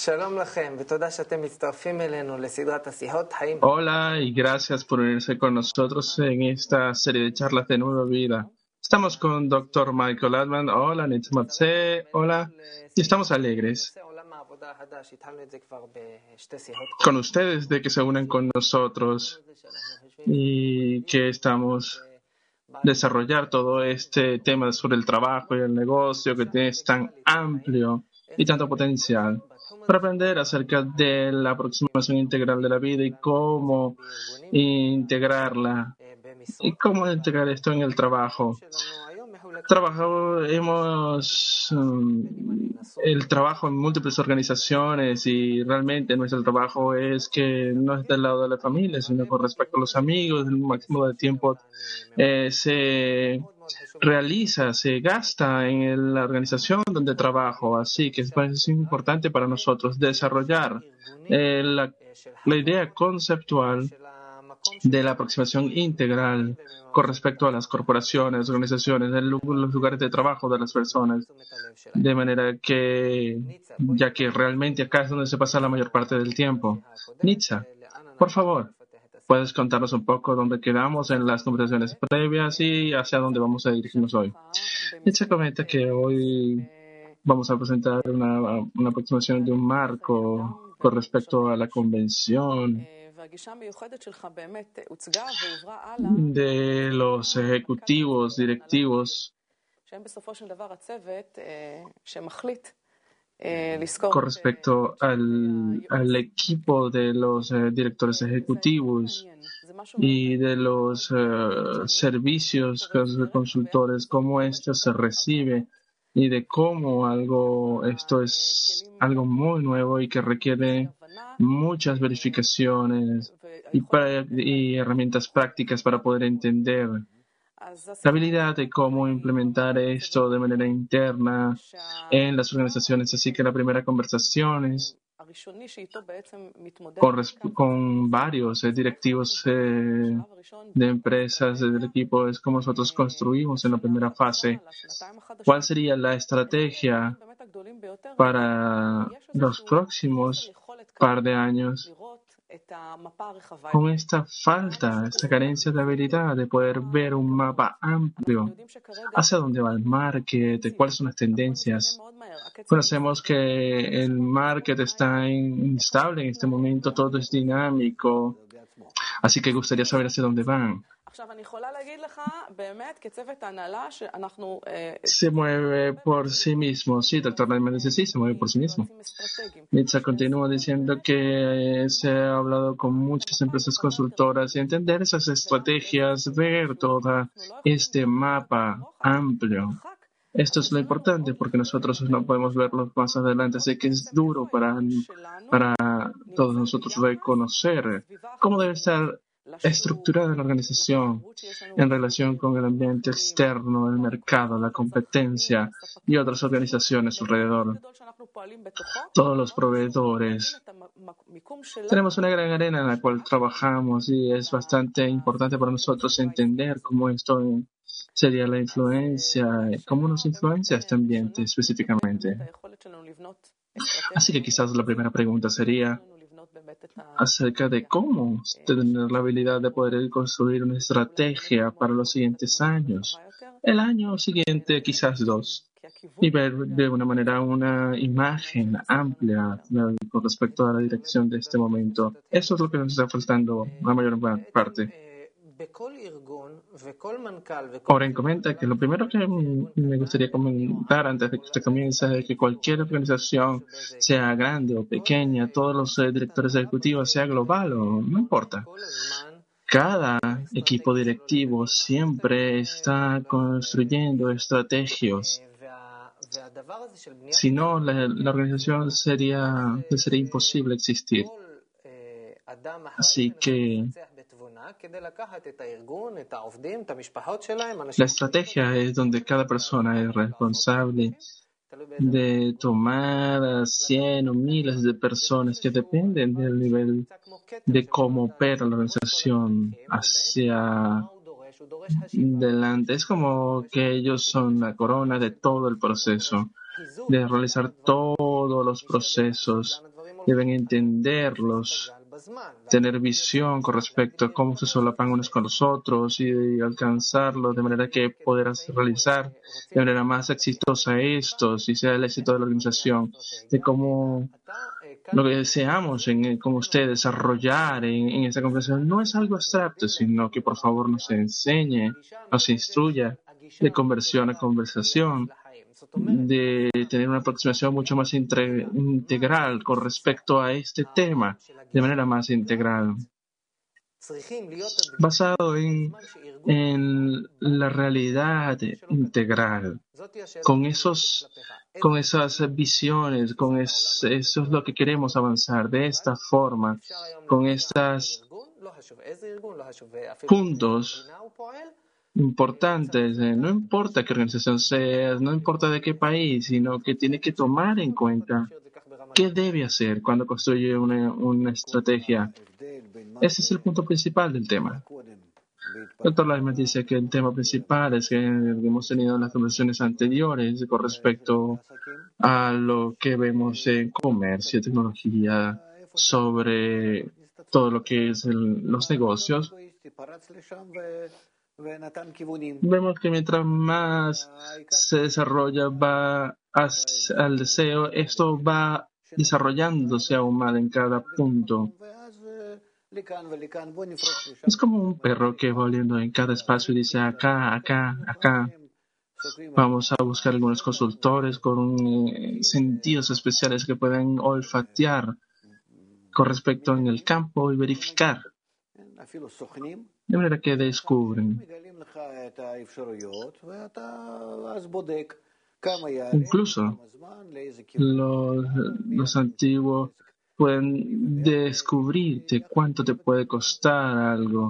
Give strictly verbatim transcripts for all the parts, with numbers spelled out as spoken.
Hola y gracias por unirse con nosotros en esta serie de charlas de Nueva Vida. Estamos con doctor Michael Altman. Hola, Nitzmatze. Hola. Y estamos alegres con ustedes de que se unen con nosotros y que estamos desarrollar todo este tema sobre el trabajo y el negocio que es tan amplio y tanto potencial para aprender acerca de la aproximación integral de la vida y cómo integrarla y cómo integrar esto en el trabajo. Trabajo, hemos um, el trabajo en múltiples organizaciones y realmente nuestro trabajo es que no es del lado de la familia, sino con respecto a los amigos, el máximo de tiempo eh, se realiza, se gasta en la organización donde trabajo, así que es, es importante para nosotros desarrollar eh, la, la idea conceptual de la aproximación integral con respecto a las corporaciones, organizaciones, en los lugares de trabajo de las personas, de manera que, ya que realmente acá es donde se pasa la mayor parte del tiempo. Nitza, por favor, ¿puedes contarnos un poco dónde quedamos en las conversaciones previas y hacia dónde vamos a dirigirnos hoy? Nitza comenta que hoy vamos a presentar una, una aproximación de un marco con respecto a la convención de los ejecutivos, directivos, con respecto al, al equipo de los eh, directores ejecutivos y de los uh, servicios de consultores, cómo esto se recibe y de cómo algo esto es algo muy nuevo y que requiere muchas verificaciones y, para, y herramientas prácticas para poder entender la habilidad de cómo implementar esto de manera interna en las organizaciones. Así que la primera conversación es con, con varios eh, directivos eh, de empresas del equipo, es como nosotros construimos en la primera fase. ¿Cuál sería la estrategia para los próximos par de años? Con esta falta, esta carencia de habilidad de poder ver un mapa amplio, hacia dónde va el market, cuáles son las tendencias. Conocemos que el market está instable en este momento, todo es dinámico, así que gustaría saber hacia dónde van. Se mueve por sí mismo. Sí, doctor Lehman dice sí, se mueve por sí mismo. Nitza continúa diciendo que se ha hablado con muchas empresas consultoras y entender esas estrategias, ver todo este mapa amplio. Esto es lo importante porque nosotros no podemos verlo más adelante, así que es duro para, para todos nosotros reconocer cómo debe estar estructurada la organización en relación con el ambiente externo, el mercado, la competencia y otras organizaciones alrededor. Todos los proveedores. Tenemos una gran arena en la cual trabajamos y es bastante importante para nosotros entender cómo esto sería la influencia, cómo nos influencia este ambiente específicamente. Así que quizás la primera pregunta sería acerca de cómo tener la habilidad de poder construir una estrategia para los siguientes años, el año siguiente quizás dos, y ver de una manera una imagen amplia con respecto a la dirección de este momento. Eso es lo que nos está faltando la mayor parte. Oren comenta que lo primero que me gustaría comentar antes de que usted comience es que cualquier organización, sea grande o pequeña, todos los eh, directores ejecutivos, sea global o no importa, cada equipo directivo siempre está construyendo estrategias. Si no, la, la organización sería, sería imposible existir. Así que la estrategia es donde cada persona es responsable de tomar a cien o miles de personas que dependen del nivel de cómo opera la organización hacia delante. Es como que ellos son la corona de todo el proceso, de realizar todos los procesos deben entenderlos, tener visión con respecto a cómo se solapan unos con los otros y alcanzarlo de manera que poder realizar de manera más exitosa esto, si sea el éxito de la organización, de cómo lo que deseamos en, con usted desarrollar en, en esta conversación no es algo abstracto, sino que por favor nos enseñe, nos instruya de conversión a conversación, de tener una aproximación mucho más intre- integral con respecto a este tema, de manera más integral, basado en, en la realidad integral, con esos, con esas visiones, con es, eso es lo que queremos avanzar de esta forma, con estos puntos importantes. eh, No importa qué organización seas, no importa de qué país, sino que tiene que tomar en cuenta qué debe hacer cuando construye una, una estrategia. Ese es el punto principal del tema. Doctor Lyman dice que el tema principal es que hemos tenido en las conversaciones anteriores con respecto a lo que vemos en comercio, tecnología, sobre todo lo que es el- los negocios. Vemos que mientras más se desarrolla, va hacia- al deseo, esto va desarrollándose aún más en cada punto. Es como un perro que va oliendo en cada espacio y dice acá, acá, acá. Vamos a buscar algunos consultores con eh, sentidos especiales que pueden olfatear con respecto en el campo y verificar. De manera que descubren. Incluso los, los antiguos pueden descubrirte cuánto te puede costar algo.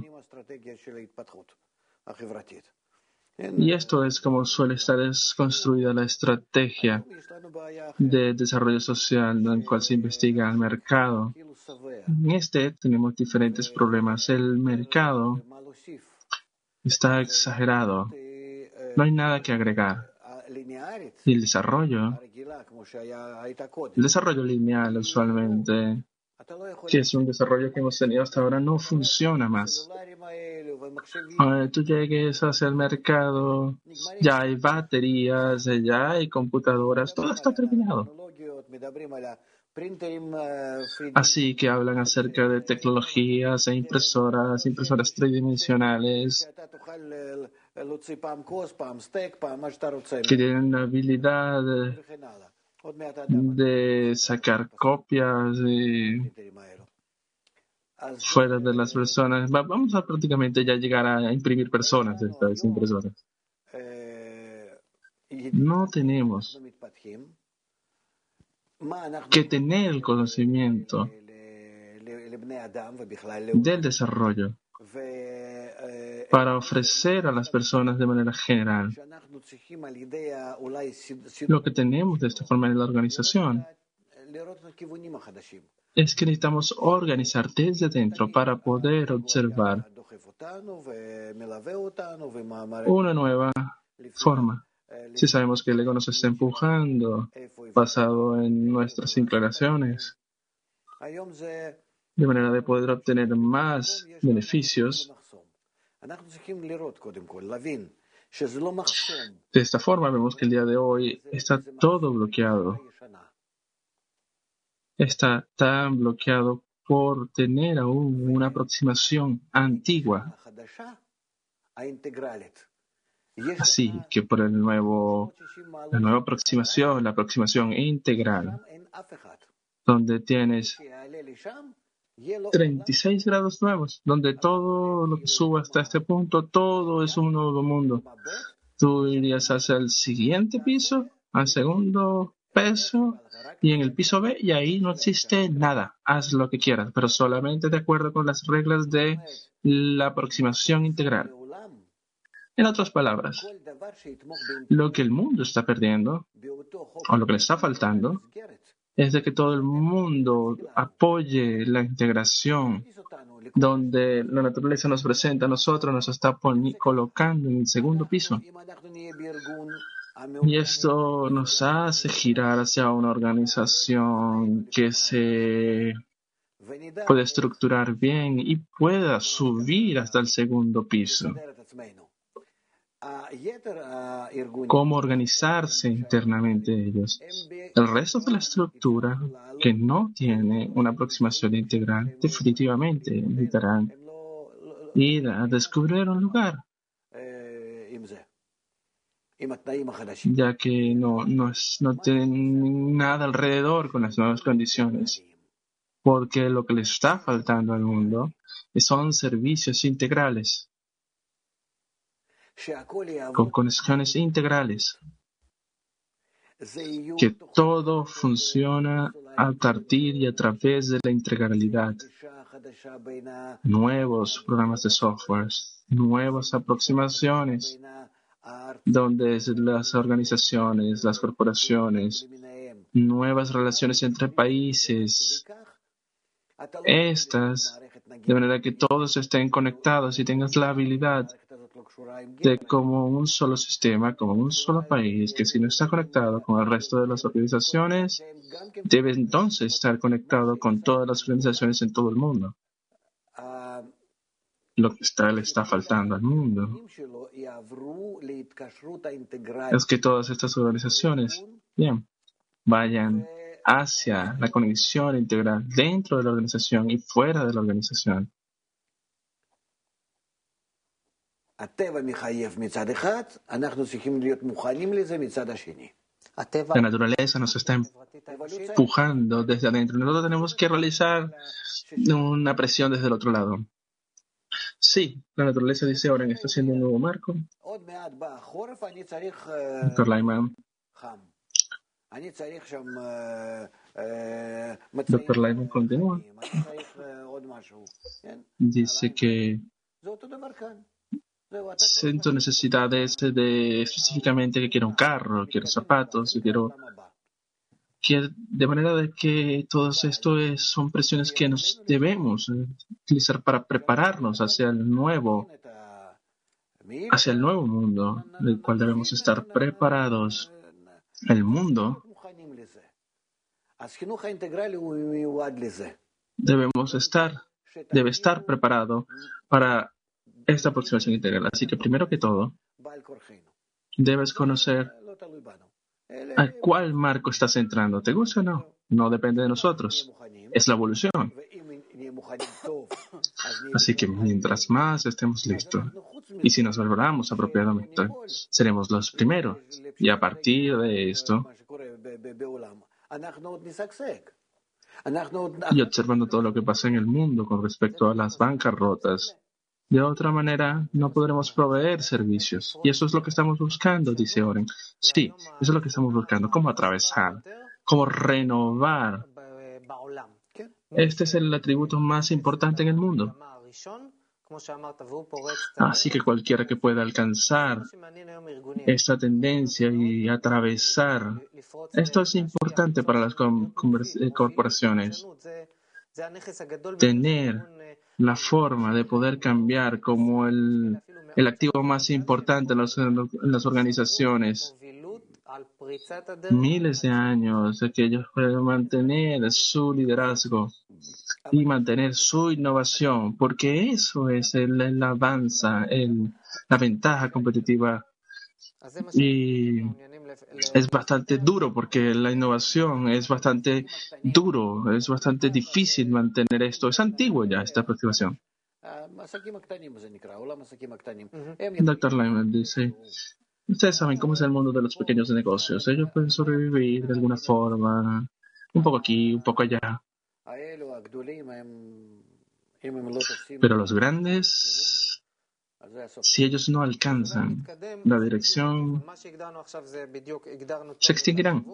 Y esto es como suele estar es construida la estrategia de desarrollo social en el cual se investiga el mercado. En este tenemos diferentes problemas. El mercado está exagerado. No hay nada que agregar. Y el desarrollo, el desarrollo lineal usualmente, que es un desarrollo que hemos tenido hasta ahora, no funciona más. Ahora tú llegues hacia el mercado, ya hay baterías, ya hay computadoras, todo está terminado. Así que hablan acerca de tecnologías e impresoras, impresoras tridimensionales, que tienen la habilidad de sacar copias y fuera de las personas. Va- Vamos a prácticamente ya llegar a imprimir personas de estas impresoras. No tenemos que tener el conocimiento del desarrollo para ofrecer a las personas de manera general. Lo que tenemos de esta forma en la organización es que necesitamos organizar desde dentro para poder observar una nueva forma. Si sabemos que el ego nos está empujando basado en nuestras inclinaciones, de manera de poder obtener más beneficios, de esta forma vemos que el día de hoy está todo bloqueado. Está tan bloqueado por tener aún una aproximación antigua. Así que por el nuevo, la nueva aproximación, la aproximación integral, donde tienes treinta y seis grados nuevos, donde todo lo que suba hasta este punto, todo es un nuevo mundo. Tú irías hacia el siguiente piso, al segundo piso y en el piso B, y ahí no existe nada. Haz lo que quieras, pero solamente de acuerdo con las reglas de la aproximación integral. En otras palabras, lo que el mundo está perdiendo, o lo que le está faltando, es de que todo el mundo apoye la integración, donde la naturaleza nos presenta a nosotros, nos está poni- colocando en el segundo piso. Y esto nos hace girar hacia una organización que se puede estructurar bien y pueda subir hasta el segundo piso. Cómo organizarse internamente ellos. El resto de la estructura que no tiene una aproximación integral definitivamente necesitarán ir a descubrir un lugar, ya que no, no, es, no tienen nada alrededor con las nuevas condiciones, porque lo que le está faltando al mundo son servicios integrales, con conexiones integrales, que todo funciona a partir y a través de la integralidad. Nuevos programas de software, nuevas aproximaciones, donde las organizaciones, las corporaciones, nuevas relaciones entre países, estas, de manera que todos estén conectados y tengas la habilidad de como un solo sistema, como un solo país, que si no está conectado con el resto de las organizaciones, debe entonces estar conectado con todas las organizaciones en todo el mundo. Lo que está, le está faltando al mundo es que todas estas organizaciones, bien, vayan hacia la conexión integral dentro de la organización y fuera de la organización. La naturaleza nos está empujando desde adentro. Nosotros tenemos que realizar una presión desde el otro lado. Sí, la naturaleza dice ahora está haciendo un nuevo marco. doctor Lyman. doctor Lyman continúa. Dice que siento necesidades de específicamente que quiero un carro, quiero zapatos, yo quiero que de manera de que todo esto es, son presiones que nos debemos utilizar para prepararnos hacia el nuevo hacia el nuevo mundo del cual debemos estar preparados. El mundo debemos estar debe estar preparado para esta aproximación integral. Así que primero que todo debes conocer ¿a cuál marco estás entrando? ¿Te gusta o no? No depende de nosotros. Es la evolución. Así que mientras más estemos listos, y si nos valoramos apropiadamente, seremos los primeros. Y a partir de esto, y observando todo lo que pasa en el mundo con respecto a las bancarrotas, de otra manera, no podremos proveer servicios. Y eso es lo que estamos buscando, dice Oren. Sí, eso es lo que estamos buscando. ¿Cómo atravesar? ¿Cómo renovar? Este es el atributo más importante en el mundo. Así que cualquiera que pueda alcanzar esta tendencia y atravesar, esto es importante para las corporaciones. Tener la forma de poder cambiar como el, el activo más importante en, los, en las organizaciones. Miles de años de que ellos pueden mantener su liderazgo y mantener su innovación, porque eso es el, el avanza, el, la ventaja competitiva. Y es bastante duro porque la innovación es bastante duro, es bastante difícil mantener esto. Es antiguo ya esta aproximación. doctor Lyman dice, ustedes saben cómo es el mundo de los pequeños negocios. Ellos pueden sobrevivir de alguna forma, un poco aquí, un poco allá. Pero los grandes, si ellos no alcanzan la dirección, se extinguirán.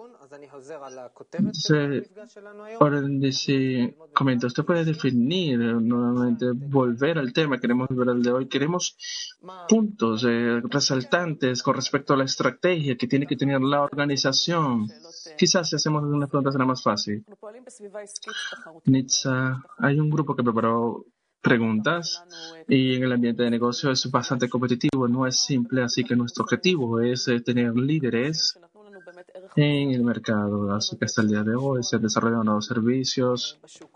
Se, dice, comenta, usted puede definir nuevamente, volver al tema, queremos volver al de hoy, queremos puntos eh, resaltantes con respecto a la estrategia que tiene que tener la organización. Quizás si hacemos unas preguntas será más fácil. Nitza, hay un grupo que preparó preguntas. Y en el ambiente de negocio es bastante competitivo, no es simple, así que nuestro objetivo es eh, tener líderes en el mercado. Así que hasta el día de hoy se han desarrollado nuevos servicios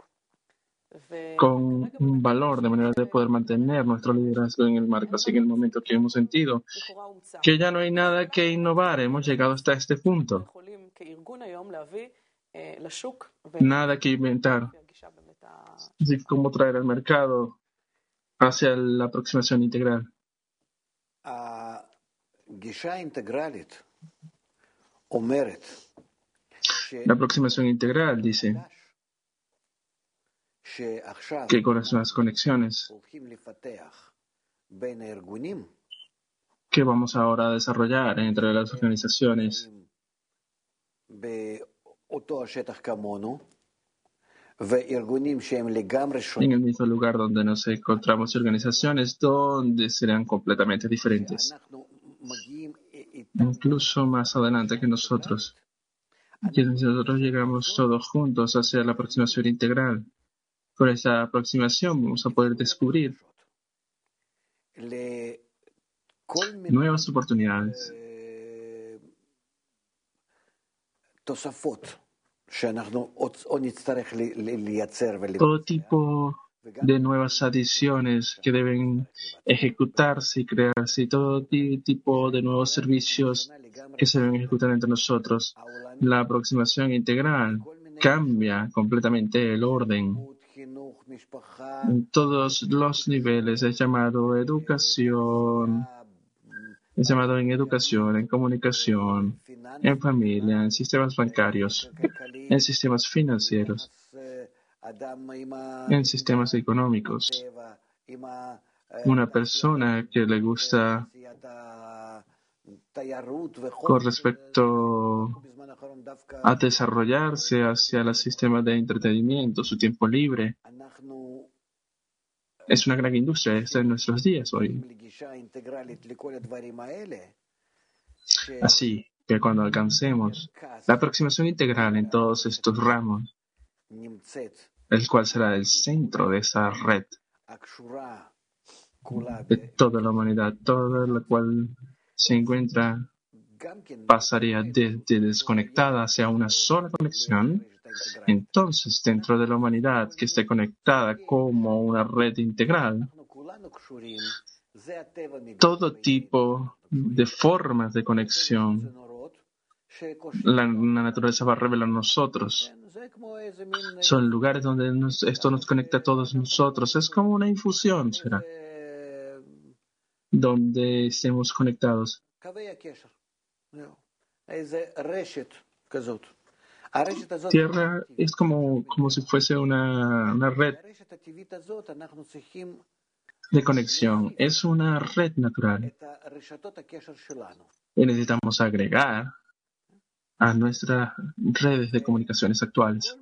con un valor de manera de poder mantener nuestro liderazgo en el mercado. Así que en el momento que hemos sentido que ya no hay nada que innovar, hemos llegado hasta este punto. Nada que inventar. Así que cómo traer al mercado hacia la aproximación integral. La aproximación integral dice que con las conexiones que vamos ahora a desarrollar entre las organizaciones en el mismo lugar donde nos encontramos, organizaciones donde serán completamente diferentes, incluso más adelante que nosotros. Y nosotros llegamos todos juntos hacia la aproximación integral. Con esta aproximación vamos a poder descubrir nuevas oportunidades, todo tipo de nuevas adiciones que deben ejecutarse y crearse, y todo tipo de nuevos servicios que se deben ejecutar entre nosotros. La aproximación integral cambia completamente el orden en todos los niveles. Es llamado educación, es llamado en educación, en comunicación, en familia, en sistemas bancarios, en sistemas financieros, en sistemas económicos. Una persona que le gusta con respecto a desarrollarse hacia el sistema de entretenimiento, su tiempo libre, es una gran industria, está en nuestros días hoy. Así que cuando alcancemos la aproximación integral en todos estos ramos, el cual será el centro de esa red de toda la humanidad, toda la cual se encuentra, pasaría desde desconectada hacia una sola conexión. Entonces, dentro de la humanidad que esté conectada como una red integral, todo tipo de formas de conexión, la, la naturaleza va a revelar a nosotros. Son lugares donde nos, esto nos conecta a todos nosotros. Es como una infusión, será, donde estemos conectados. Tierra es como, como si fuese una, una red de conexión. Es una red natural. Y necesitamos agregar a nuestras redes de comunicaciones actuales.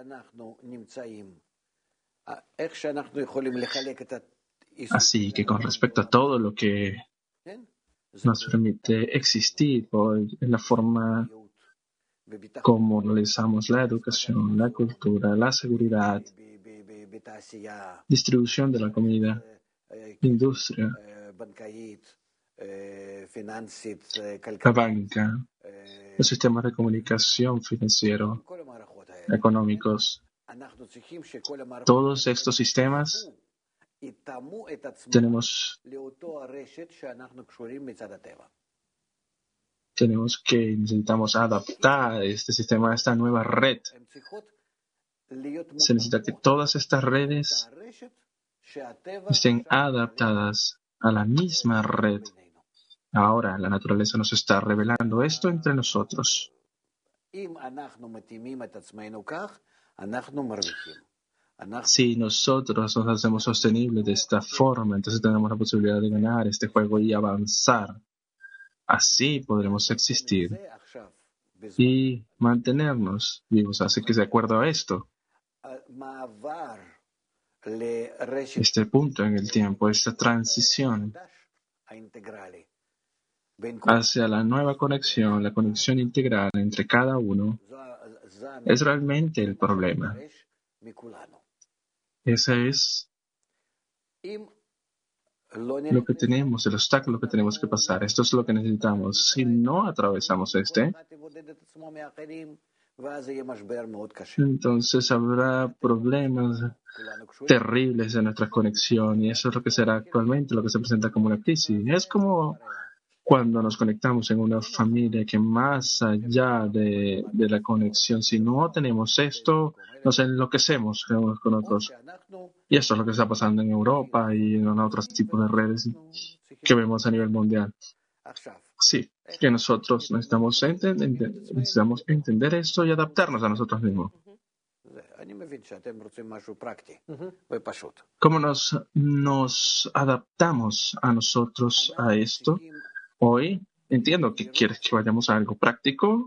Así que con respecto a todo lo que nos permite existir hoy, en la forma como realizamos la educación, la cultura, la seguridad, distribución de la comida, industria, la banca, los sistemas de comunicación financiero, económicos. Todos estos sistemas tenemos, tenemos que, necesitamos adaptar este sistema a esta nueva red. Se necesita que todas estas redes estén adaptadas a la misma red. Ahora la naturaleza nos está revelando esto entre nosotros. Si nosotros nos hacemos sostenibles de esta forma, entonces tenemos la posibilidad de ganar este juego y avanzar. Así podremos existir y mantenernos vivos. Así que de acuerdo a esto, este punto en el tiempo, esta transición hacia la nueva conexión, la conexión integral entre cada uno, es realmente el problema. Esa es lo que tenemos, el obstáculo que tenemos que pasar. Esto es lo que necesitamos. Si no atravesamos este, entonces habrá problemas terribles en nuestra conexión y eso es lo que será actualmente, lo que se presenta como una crisis. Es como cuando nos conectamos en una familia que más allá de, de la conexión, si no tenemos esto, nos enloquecemos unos con otros. Y eso es lo que está pasando en Europa y en otros tipos de redes que vemos a nivel mundial. Sí, que nosotros necesitamos entender, necesitamos entender esto y adaptarnos a nosotros mismos. ¿Cómo nos, nos adaptamos a nosotros a esto? Hoy entiendo que quieres que vayamos a algo práctico.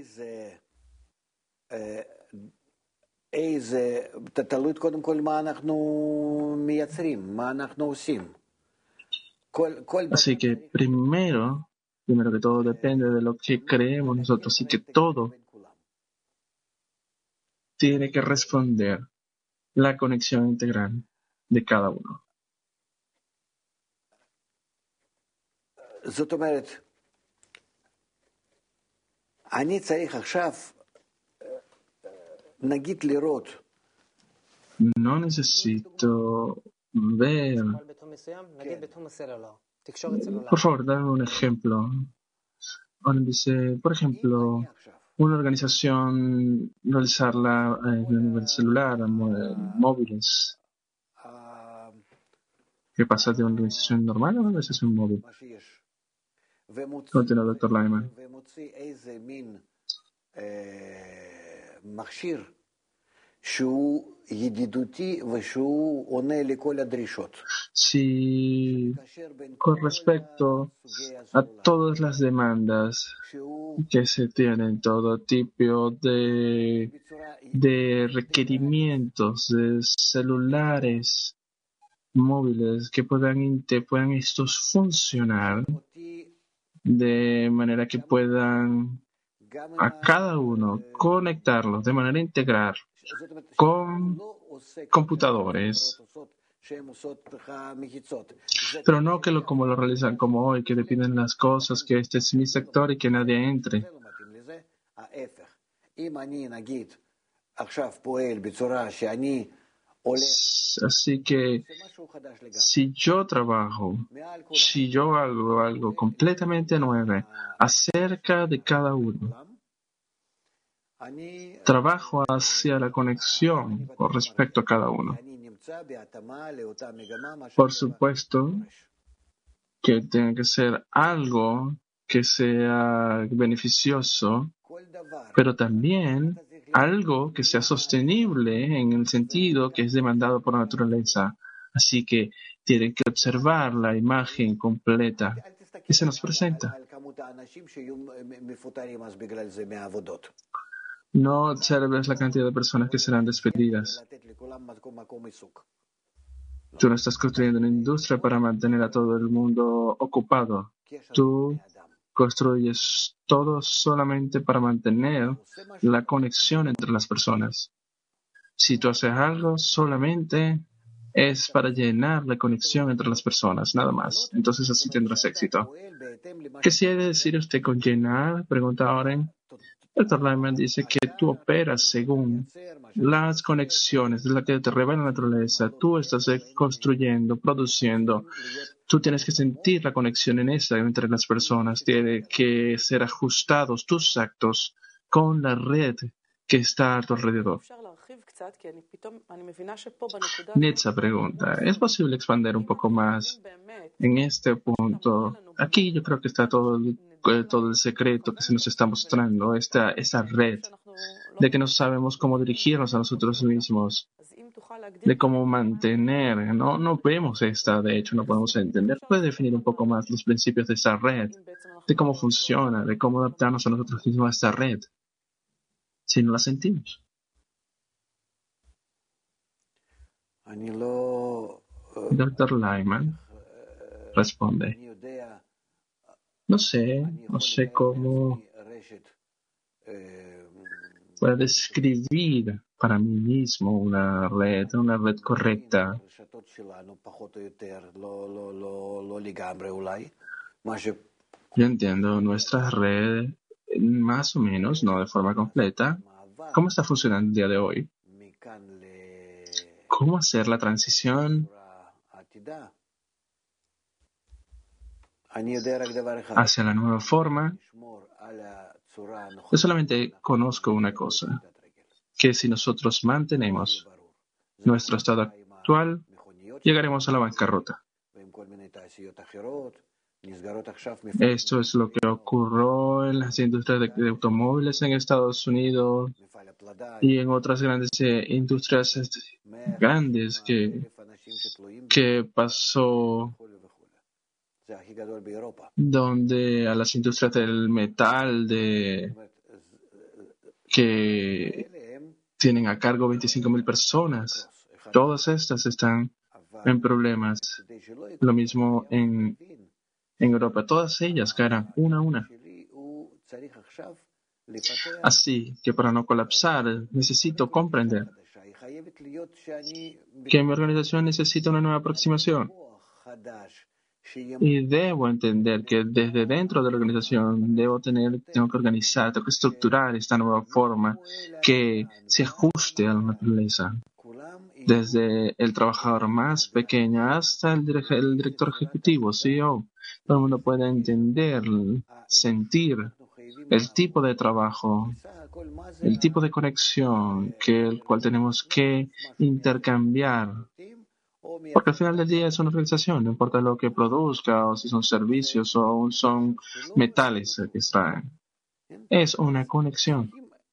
Así que primero, primero que todo depende de lo que creemos nosotros, así que todo tiene que responder la conexión integral de cada uno. זאת אומרת, אני צריך עכשיו, נגיד לראות. No necesito ver. Por favor, dame un ejemplo. Ahora dice, por ejemplo, una organización realizarla en el nivel celular, móviles. ¿Qué pasa de una organización normal a una organización móvil? Continúa, doctor Lyman. Si con respecto a todas las demandas que se tienen, todo tipo de, de requerimientos de celulares móviles que puedan, que puedan estos funcionar de manera que puedan a cada uno conectarlos de manera integral con computadores, pero no que lo como lo realizan como hoy, que definen las cosas, que este es mi sector y que nadie entre. Así que si yo trabajo, si yo hago algo completamente nuevo acerca de cada uno, trabajo hacia la conexión con respecto a cada uno. Por supuesto que tiene que ser algo que sea beneficioso, pero también algo que sea sostenible en el sentido que es demandado por la naturaleza. Así que tienen que observar la imagen completa que se nos presenta. No observes la cantidad de personas que serán despedidas. Tú no estás construyendo una industria para mantener a todo el mundo ocupado. Tú construyes todo solamente para mantener la conexión entre las personas. Si tú haces algo, solamente es para llenar la conexión entre las personas, nada más. Entonces así tendrás éxito. ¿Qué se ha de decir usted con llenar? Pregunta Oren. El doctor Lyman dice que tú operas según las conexiones de las que te revela la naturaleza. Tú estás construyendo, produciendo. Tú tienes que sentir la conexión en esa entre las personas. Tiene que ser ajustados tus actos con la red que está a tu alrededor. Netza pregunta, ¿es posible expandir un poco más en este punto? Aquí yo creo que está todo el, todo el secreto que se nos está mostrando, esta, esa red, de que no sabemos cómo dirigirnos a nosotros mismos, de cómo mantener, no, no vemos esta, de hecho no podemos entender. ¿Puede definir un poco más los principios de esta red, de cómo funciona, de cómo adaptarnos a nosotros mismos a esta red, si no la sentimos? doctor Lyman responde, no sé, no sé cómo puede describir para mí mismo una red, una red correcta. Yo entiendo nuestra red más o menos, no de forma completa. ¿Cómo está funcionando el día de hoy? ¿Cómo hacer la transición hacia la nueva forma? Yo solamente conozco una cosa, que si nosotros mantenemos nuestro estado actual, llegaremos a la bancarrota. Esto es lo que ocurrió en las industrias de, de automóviles en Estados Unidos y en otras grandes eh, industrias este, grandes que, que pasó, donde a las industrias del metal de que tienen a cargo veinticinco mil personas, todas estas están en problemas. Lo mismo en, en Europa, todas ellas caerán una a una. Así que para no colapsar, necesito comprender que mi organización necesita una nueva aproximación. Y debo entender que desde dentro de la organización debo tener, tengo que organizar, tengo que estructurar esta nueva forma que se ajuste a la naturaleza. Desde el trabajador más pequeño hasta el, direct, el director ejecutivo, C E O. Todo el mundo puede entender, sentir el tipo de trabajo, el tipo de conexión que el cual tenemos que intercambiar. Porque al final del día es una organización, no importa lo que produzca, o si son servicios o son metales que extraen. Es una conexión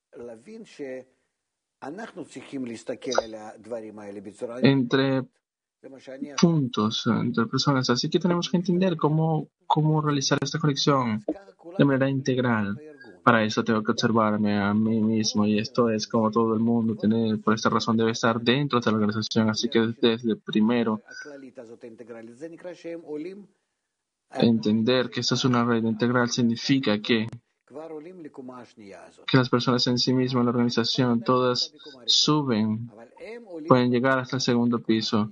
entre puntos, entre personas. Así que tenemos que entender cómo, cómo realizar esta conexión de manera integral. Para eso tengo que observarme a mí mismo, y esto es como todo el mundo tener, por esta razón debe estar dentro de la organización. Así que desde primero entender que esto es una red integral significa que que las personas en sí mismas en la organización todas suben, pueden llegar hasta el segundo piso.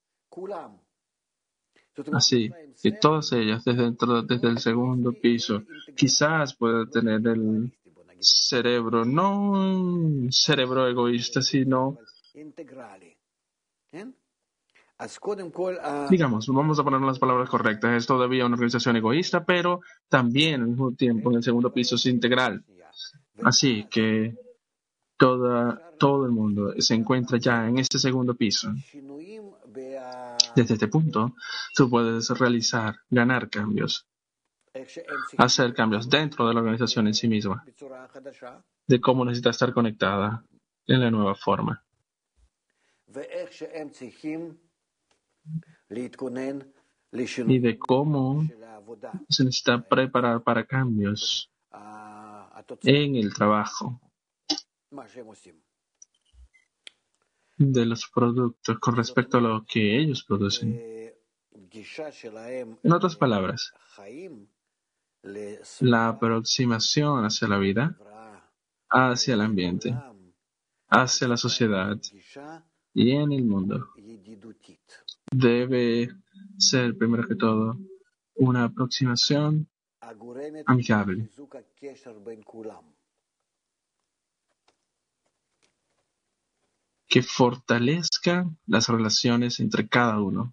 Así que todas ellas desde, dentro, desde el segundo piso quizás pueda tener el cerebro, no un cerebro egoísta, sino, digamos, vamos a poner las palabras correctas, es todavía una organización egoísta, pero también al mismo tiempo en el segundo piso es integral. Así que toda, todo el mundo se encuentra ya en este segundo piso. Desde este punto, tú puedes realizar, ganar cambios, hacer cambios dentro de la organización en sí misma, de cómo necesita estar conectada en la nueva forma. Y de cómo se necesita preparar para cambios en el trabajo de los productos con respecto a lo que ellos producen. En otras palabras, la aproximación hacia la vida, hacia el ambiente, hacia la sociedad y en el mundo debe ser, primero que todo, una aproximación amigable que fortalezca las relaciones entre cada uno.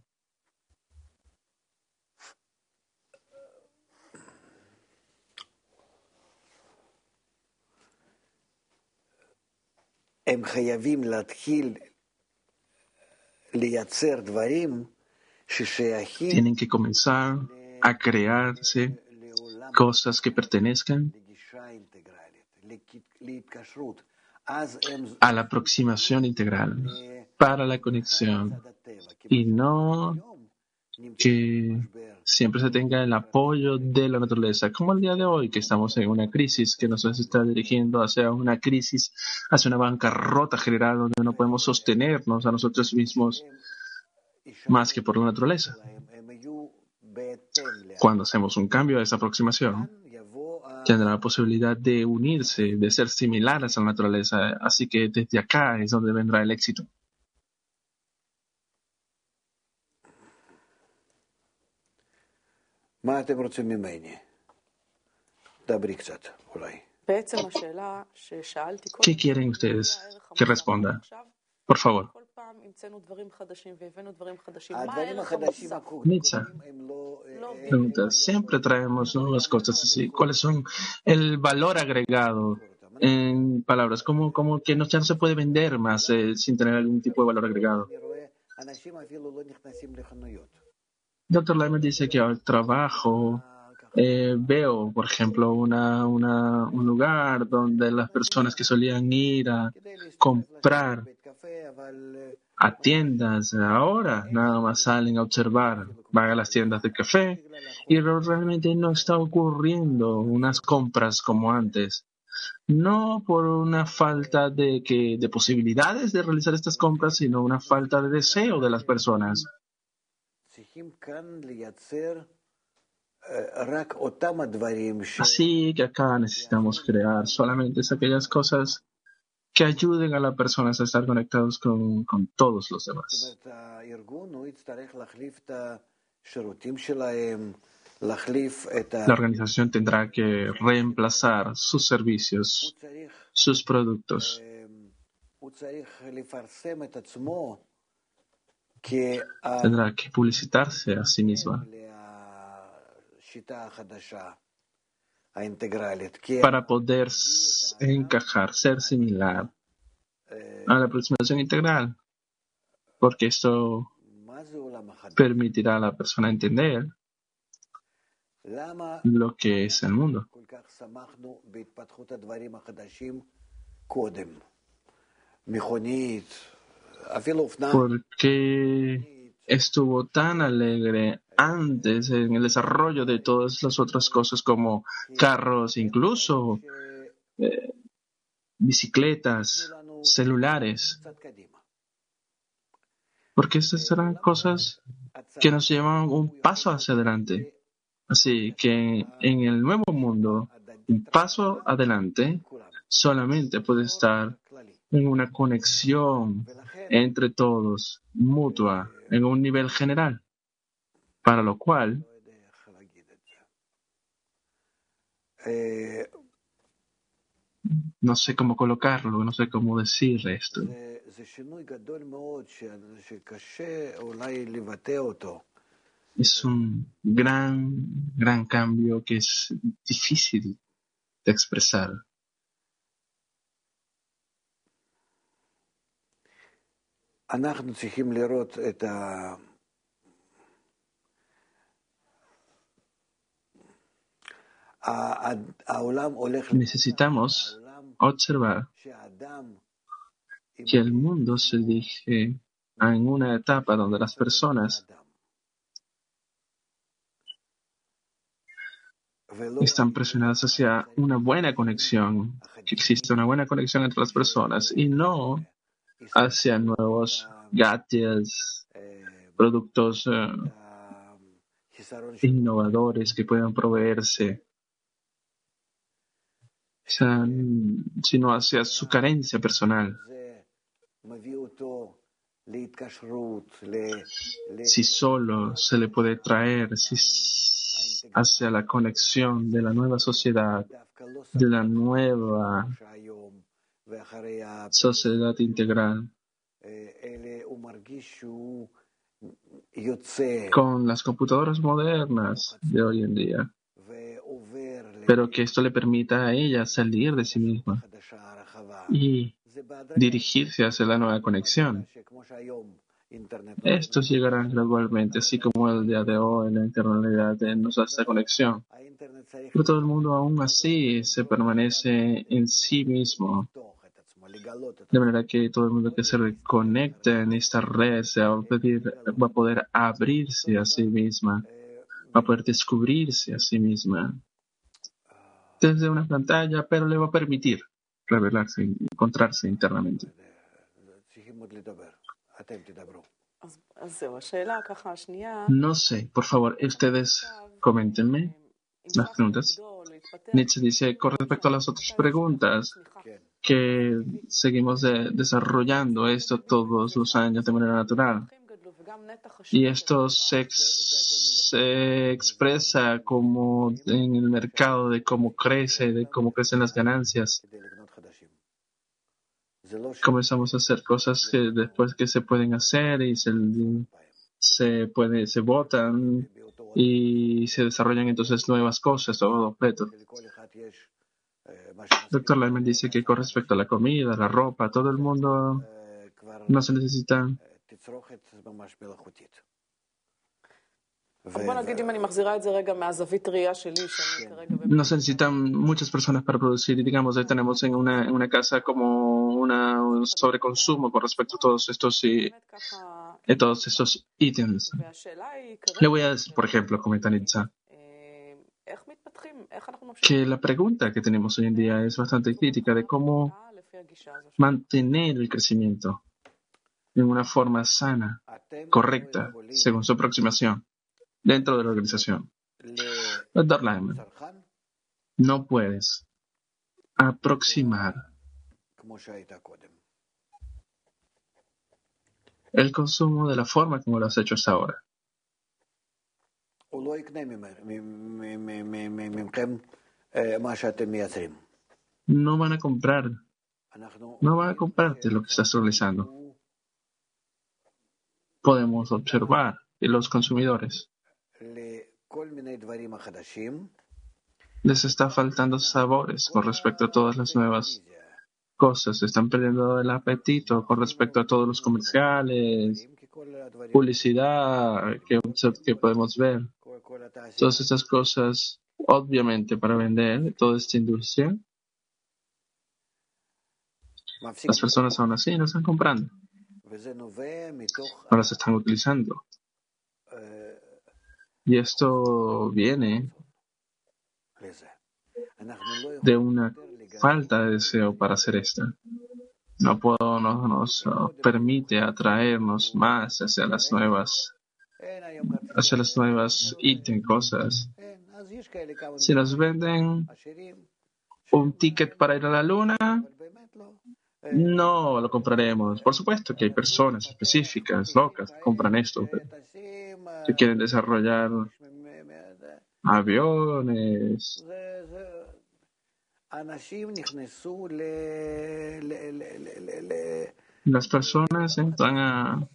Tienen que comenzar a crearse cosas que pertenezcan a la aproximación integral para la conexión, y no que siempre se tenga el apoyo de la naturaleza, como el día de hoy que estamos en una crisis que nos está dirigiendo hacia una crisis, hacia una bancarrota general donde no podemos sostenernos a nosotros mismos más que por la naturaleza. Cuando hacemos un cambio a esa aproximación, tendrá la posibilidad de unirse, de ser similares a la naturaleza. Así que desde acá es donde vendrá el éxito. מה אתם רוצים ממני? דברי קצת, אולי. ¿Qué quieren ustedes que responda? Por favor. Nitza pregunta, siempre traemos nuevas cosas así. ¿Cuáles son el valor agregado en palabras? ¿Cómo, cómo que no, ya no se puede vender más eh, sin tener algún tipo de valor agregado? doctor Leimer dice que al trabajo eh, veo, por ejemplo, una, una, un lugar donde las personas que solían ir a comprar a tiendas, ahora nada más salen a observar, van a las tiendas de café y realmente no está ocurriendo unas compras como antes. No por una falta de, que, de posibilidades de realizar estas compras, sino una falta de deseo de las personas. Así que acá necesitamos crear solamente aquellas cosas que ayuden a las personas a estar conectados con, con todos los demás. La organización tendrá que reemplazar sus servicios, sus productos. Tendrá que publicitarse a sí misma para poder encajar, ser similar a la aproximación integral, porque esto permitirá a la persona entender lo que es el mundo. ¿Por qué estuvo tan alegre antes en el desarrollo de todas las otras cosas como carros, incluso eh, bicicletas, celulares? Porque estas eran cosas que nos llevan un paso hacia adelante. Así que en el nuevo mundo, un paso adelante solamente puede estar en una conexión entre todos, mutua, en un nivel general, para lo cual no sé cómo colocarlo, no sé cómo decir esto. Es un gran, gran cambio que es difícil de expresar. Necesitamos observar que el mundo se dirige en una etapa donde las personas están presionadas hacia una buena conexión, que existe una buena conexión entre las personas y no hacia nuevos gadgets, productos uh, innovadores que puedan proveerse, o sea, sino hacia su carencia personal. Si solo se le puede traer si, hacia la conexión de la nueva sociedad, de la nueva sociedad integral, con las computadoras modernas de hoy en día, pero que esto le permita a ella salir de sí misma y dirigirse hacia la nueva conexión. Estos llegarán gradualmente, así como el día de hoy la Internet nos da esta conexión. Pero todo el mundo aún así se permanece en sí mismo. De manera que todo el mundo que se reconecte en esta red se va a, pedir, va a poder abrirse a sí misma, va a poder descubrirse a sí misma desde una pantalla, pero le va a permitir revelarse, encontrarse internamente. No sé, por favor, ustedes coméntenme las preguntas. Nietzsche dice, con respecto a las otras preguntas, que seguimos de, desarrollando esto todos los años de manera natural. Y esto se, ex, se expresa como en el mercado de cómo crece, de cómo crecen las ganancias. Comenzamos a hacer cosas que después que se pueden hacer y se, se puede, se votan y se desarrollan entonces nuevas cosas, todo objeto. Doctor Lyman dice que con respecto a la comida, la ropa, todo el mundo no se necesita. No se necesitan muchas personas para producir. Y digamos, hoy tenemos en una, en una casa como una, un sobreconsumo con respecto a todos estos, y, a todos estos ítems. Le voy a decir, por ejemplo, comenta Nitza, que la pregunta que tenemos hoy en día es bastante crítica de cómo mantener el crecimiento en una forma sana, correcta, según su aproximación, dentro de la organización. Doctor Lyman, no puedes aproximar el consumo de la forma como lo has hecho hasta ahora. No van a comprar, no van a comprarte lo que estás realizando. Podemos observar que los consumidores les está faltando sabores con respecto a todas las nuevas cosas. Están perdiendo el apetito con respecto a todos los comerciales, publicidad que, que podemos ver. Todas estas cosas, obviamente, para vender toda esta industria, las personas aún así no están comprando. No las están utilizando. Y esto viene de una falta de deseo para hacer esto. No puedo, no nos permite atraernos más hacia las nuevas, hacia las nuevas ítems, cosas. Si nos venden un ticket para ir a la luna, no lo compraremos. Por supuesto que hay personas específicas, locas, que compran esto, pero que quieren desarrollar aviones. Las personas entran a,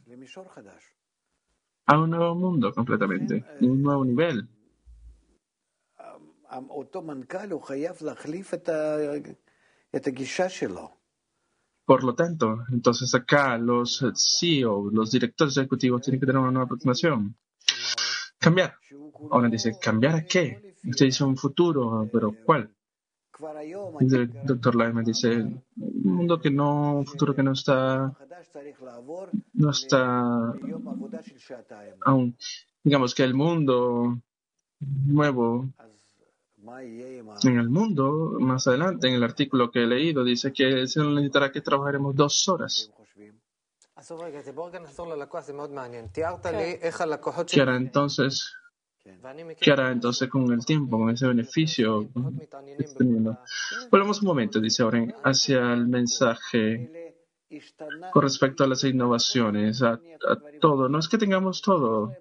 a un nuevo mundo completamente, un nuevo nivel. Por lo tanto, entonces acá los C E O, los directores ejecutivos tienen que tener una nueva aproximación. Cambiar. Ahora dice, ¿cambiar a qué? Usted dice un futuro, pero ¿cuál? El doctor Lyman dice, un mundo que no, un futuro que no está, no está aún. Digamos que el mundo nuevo, en el mundo, más adelante, en el artículo que he leído, dice que se necesitará que trabajaremos dos horas. ¿Qué hará entonces? ¿Qué hará entonces con el tiempo, con ese beneficio que está teniendo? Volvemos un momento, dice Oren, hacia el mensaje con respecto a las innovaciones, a, a todo. No es que tengamos todo.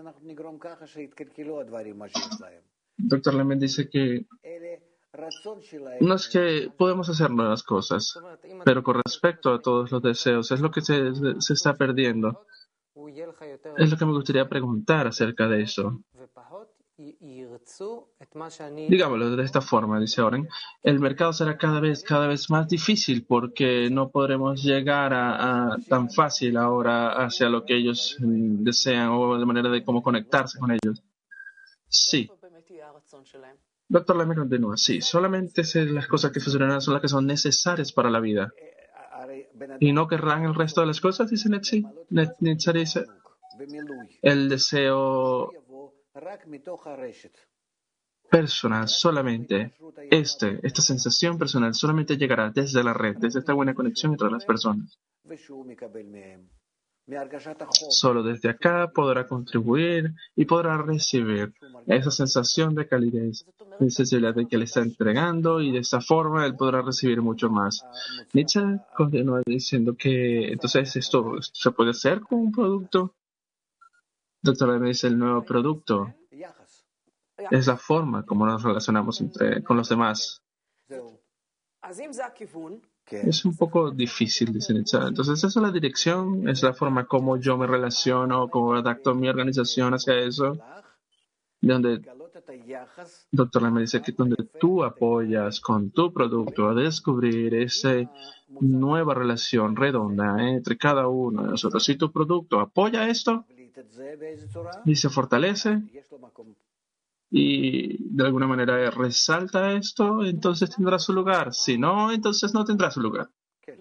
Doctor Lemen dice que no es que podemos hacer nuevas cosas, pero con respecto a todos los deseos, es lo que se, se está perdiendo. Es lo que me gustaría preguntar acerca de eso. Digámoslo de esta forma, dice Oren, el mercado será cada vez, cada vez más difícil porque no podremos llegar a, a tan fácil ahora hacia lo que ellos mm, desean o de manera de cómo conectarse con ellos. Sí. Doctor Lamer continúa. Sí, solamente las cosas que sucederán son las que son necesarias para la vida. ¿Y no querrán el resto de las cosas? Dice Nietzsche. Nietzsche dice, el deseo personal solamente, este, esta sensación personal solamente llegará desde la red, desde esta buena conexión entre las personas. Solo desde acá podrá contribuir y podrá recibir esa sensación de calidez, de sensibilidad de que le está entregando y de esta forma él podrá recibir mucho más. Nietzsche continúa diciendo que entonces esto se puede hacer con un producto. Doctor me dice el nuevo producto es la forma como nos relacionamos entre, con los demás. Es un poco difícil, dice Nietzsche. Entonces, esa es la dirección, es la forma como yo me relaciono, como adapto mi organización hacia eso. Donde, doctor me dice que donde tú apoyas con tu producto a descubrir esa nueva relación redonda entre cada uno de nosotros. Si tu producto apoya esto y se fortalece, y de alguna manera resalta esto, entonces tendrá su lugar. Si no, entonces no tendrá su lugar.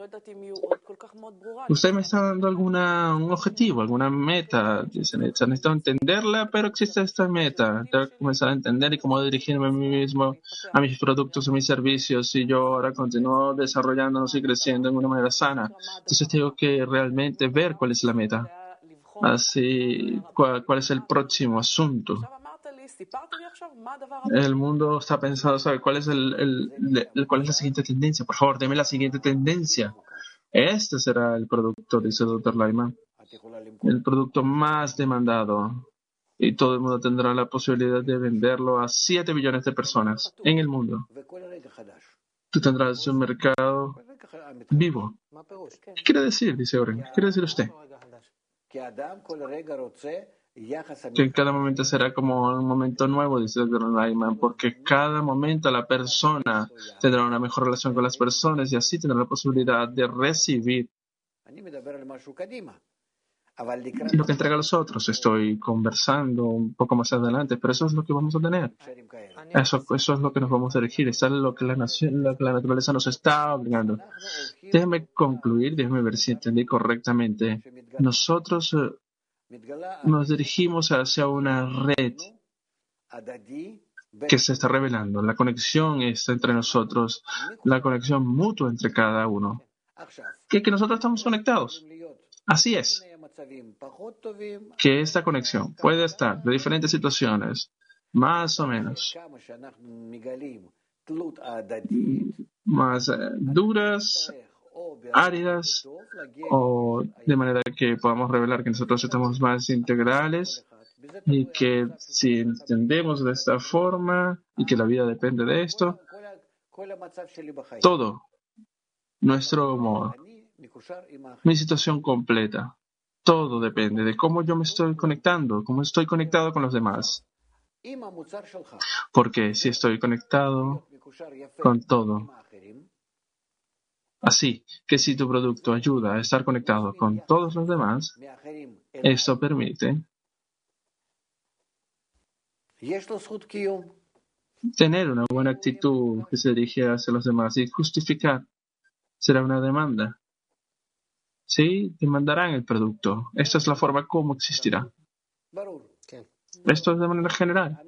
Usted me está dando alguna un objetivo, alguna meta. Dicen, necesito entenderla, pero existe esta meta. Tengo que comenzar a entender y cómo dirigirme a mí mismo, a mis productos, a mis servicios. Y yo ahora continúo desarrollándonos y creciendo de una manera sana. Entonces tengo que realmente ver cuál es la meta. Así, cuál, cuál es el próximo asunto. El mundo está pensando, ¿sabe cuál es el, el, el cuál es la siguiente tendencia? Por favor, deme la siguiente tendencia. Este será el producto, dice el doctor Lyman, el producto más demandado. Y todo el mundo tendrá la posibilidad de venderlo a siete billones de personas en el mundo. Tú tendrás un mercado vivo. ¿Qué quiere decir? Dice Oren. ¿Qué quiere decir usted? Que en cada momento será como un momento nuevo, dice el doctor Lyman, porque cada momento la persona tendrá una mejor relación con las personas y así tendrá la posibilidad de recibir lo que entrega a los otros. Estoy conversando un poco más adelante, pero eso es lo que vamos a tener. Eso, eso es lo que nos vamos a dirigir. Eso es lo que la, nación, lo que la naturaleza nos está obligando. Déjeme concluir, déjeme ver si entendí correctamente. Nosotros nos dirigimos hacia una red que se está revelando. La conexión está entre nosotros, la conexión mutua entre cada uno. Que, que nosotros estamos conectados. Así es. Que esta conexión puede estar de diferentes situaciones, más o menos, más eh, duras, áridas, o de manera que podamos revelar que nosotros estamos más integrales y que si entendemos de esta forma y que la vida depende de esto, todo, nuestro modo, mi situación completa, todo depende de cómo yo me estoy conectando, cómo estoy conectado con los demás. Porque si estoy conectado con todo, así que si tu producto ayuda a estar conectado con todos los demás, esto permite tener una buena actitud que se dirige hacia los demás y justificar. Será una demanda. Sí, demandarán el producto. Esta es la forma como existirá. Esto es de manera general.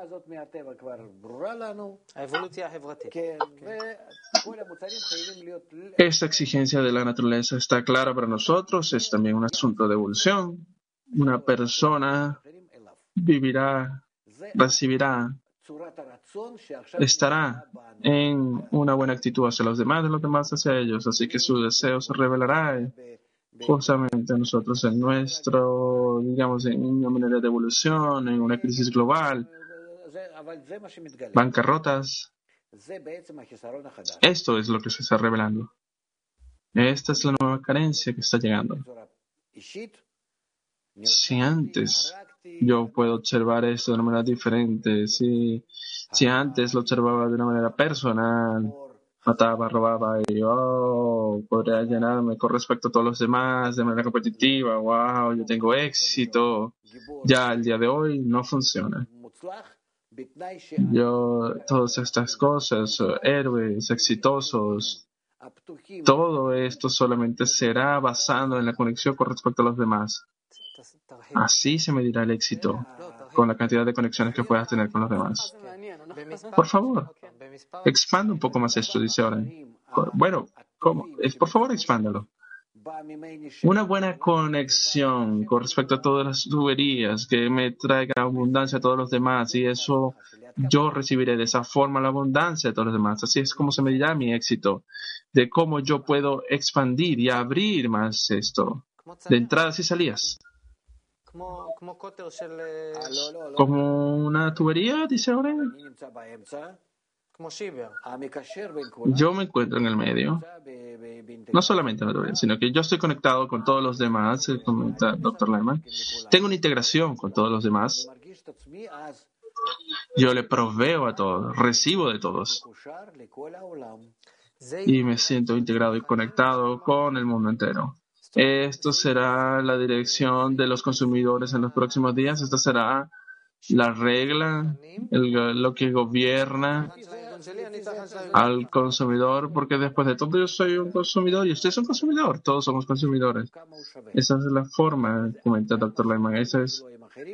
Esta exigencia de la naturaleza está clara para nosotros. Es también un asunto de evolución. Una persona vivirá, recibirá, estará en una buena actitud hacia los demás, de los demás hacia ellos. Así que su deseo se revelará justamente a nosotros en nuestro, digamos, en una manera de evolución, en una crisis global, bancarrotas. Esto es lo que se está revelando. Esta es la nueva carencia que está llegando. Si antes yo puedo observar esto de una manera diferente, si, si antes lo observaba de una manera personal, mataba, robaba y oh, podría llenarme con respecto a todos los demás de manera competitiva, wow, yo tengo éxito, ya el día de hoy no funciona. Yo, todas estas cosas, héroes, exitosos, todo esto solamente será basado en la conexión con respecto a los demás. Así se medirá el éxito, con la cantidad de conexiones que puedas tener con los demás. Por favor, expanda un poco más esto, dice ahora. Bueno, ¿cómo? Por favor, expándalo. Una buena conexión con respecto a todas las tuberías que me traiga abundancia a todos los demás, y eso yo recibiré de esa forma la abundancia de todos los demás. Así es como se medirá mi éxito, de cómo yo puedo expandir y abrir más esto, de entradas y salidas. Como una tubería, dice ahora. Yo me encuentro en el medio, no solamente en la tubería, sino que yo estoy conectado con todos los demás, comenta doctor Lehman. Tengo una integración con todos los demás. Yo le proveo a todos, recibo de todos. Y me siento integrado y conectado con el mundo entero. Esto será la dirección de los consumidores en los próximos días. Esta será la regla, el, lo que gobierna al consumidor, porque después de todo yo soy un consumidor y usted es un consumidor, todos somos consumidores. Esa es la forma, comenta el doctor Lehman, esa es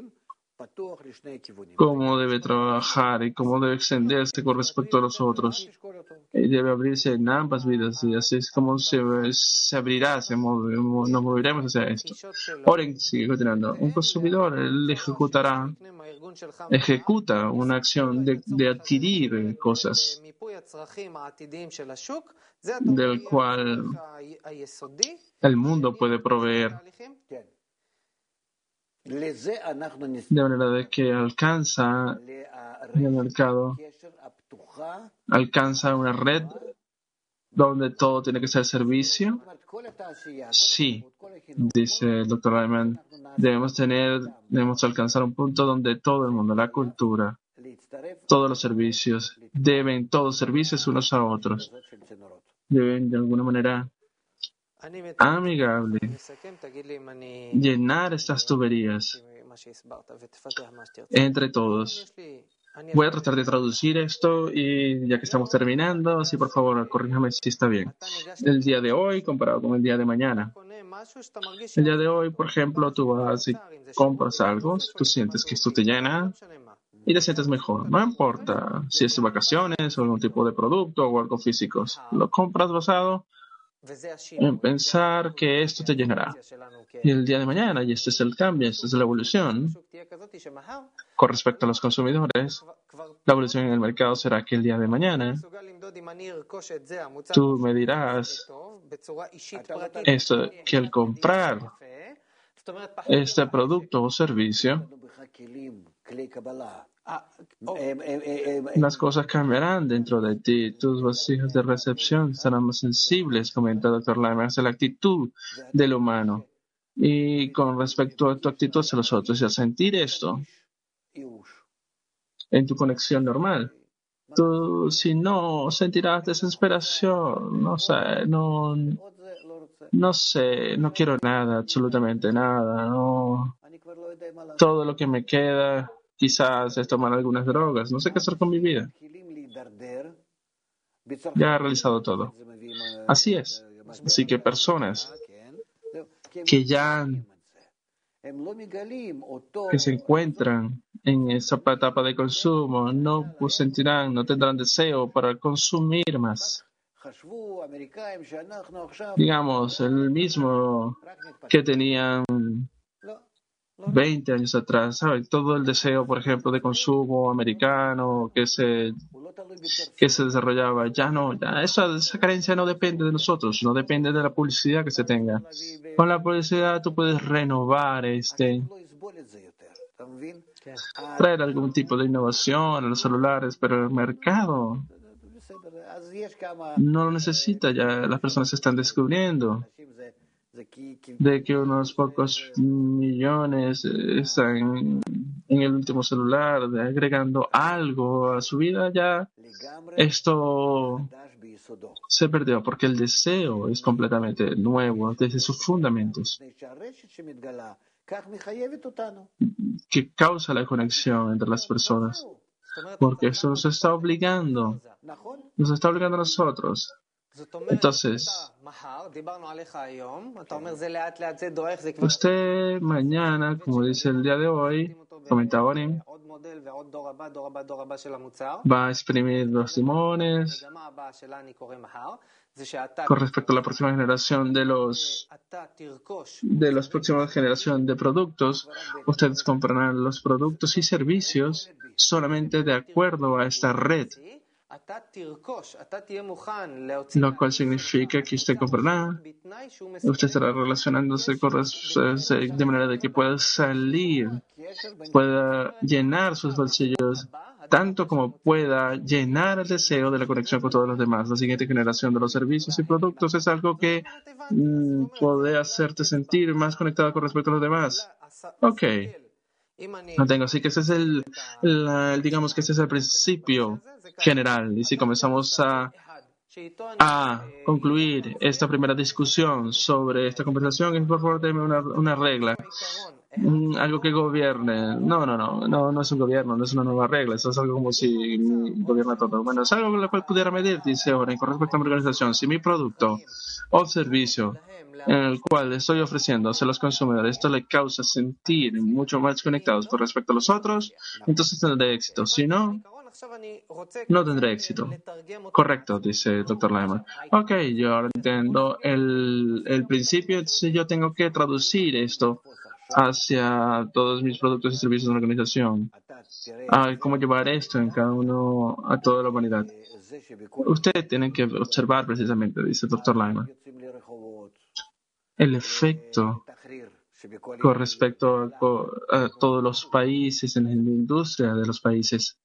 cómo debe trabajar y cómo debe extenderse con respecto a los otros. Y debe abrirse en ambas vidas, y así es como se, se abrirá, se move, nos moveremos hacia esto. Oren sigue continuando. Un consumidor, él ejecutará, ejecuta una acción de, de adquirir cosas, del cual el mundo puede proveer, de manera de que alcanza en el mercado, alcanza una red donde todo tiene que ser servicio. Sí, dice el doctor Lehman, debemos tener, debemos alcanzar un punto donde todo el mundo, la cultura, todos los servicios, deben todos servicios unos a otros, deben de alguna manera amigable llenar estas tuberías entre todos. Voy a tratar de traducir esto, y ya que estamos terminando, así por favor, corríjame si está bien. El día de hoy comparado con el día de mañana. El día de hoy, por ejemplo, tú vas y compras algo, tú sientes que esto te llena y te sientes mejor. No importa si es vacaciones o algún tipo de producto o algo físico. Lo compras basado en pensar que esto te llenará. Y el día de mañana, y este es el cambio, esta es la evolución, con respecto a los consumidores, la evolución en el mercado será que el día de mañana tú me dirás esto, que al comprar este producto o servicio, las cosas cambiarán dentro de ti. Tus vasijas de recepción estarán más sensibles, comenta el doctor Lehman. Es la actitud del humano. Y con respecto a tu actitud hacia los otros, y al sentir esto en tu conexión normal, tú, si no, sentirás desesperación. No sé, no, no sé, no quiero nada, absolutamente nada. No, todo lo que me queda quizás es tomar algunas drogas. No sé qué hacer con mi vida. Ya he realizado todo. Así es. Así que personas que ya que se encuentran en esa etapa de consumo no pues, sentirán, no tendrán deseo para consumir más. Digamos, el mismo que tenían veinte años atrás, ¿sabes? Todo el deseo, por ejemplo, de consumo americano que se que se desarrollaba, ya no, ya esa, esa carencia no depende de nosotros, no depende de la publicidad que se tenga. Con la publicidad tú puedes renovar este, traer algún tipo de innovación a los celulares, pero el mercado no lo necesita, ya las personas se están descubriendo de que unos pocos millones están en el último celular, de agregando algo a su vida, ya esto se perdió porque el deseo es completamente nuevo desde sus fundamentos, que causa la conexión entre las personas, porque eso nos está obligando, nos está obligando a nosotros. Entonces, usted mañana, como dice el día de hoy, comenta Oren, va a exprimir los limones. Con respecto a la próxima generación de los de la próxima generación de productos, ustedes comprarán los productos y servicios solamente de acuerdo a esta red, lo cual significa que usted comprará, usted estará relacionándose con, de manera de que pueda salir, pueda llenar sus bolsillos, tanto como pueda llenar el deseo de la conexión con todos los demás. La siguiente generación de los servicios y productos es algo que mm, puede hacerte sentir más conectado con respecto a los demás. Ok. No tengo, así que ese es el, la, el, digamos que ese es el principio general. Y si comenzamos a, a concluir esta primera discusión sobre esta conversación, por favor, denme una, una regla. Algo que gobierne. No, no, no, no, no es un gobierno, no es una nueva regla. Eso es algo como si gobierna todo. Bueno, es algo con lo cual pudiera medir, dice ahora, con respecto a mi organización. Si mi producto o servicio en el cual estoy ofreciendo a los consumidores, esto le causa sentir mucho más conectados con respecto a los otros, entonces tendré éxito. Si no, no tendré éxito. Correcto, dice el doctor Lyman. Ok, yo ahora entiendo el, el principio. Si yo tengo que traducir esto hacia todos mis productos y servicios de la organización, a cómo llevar esto en cada uno a toda la humanidad. Usted tiene que observar precisamente, dice el doctor Lyman, el efecto con respecto a, a todos los países, en la industria de los países,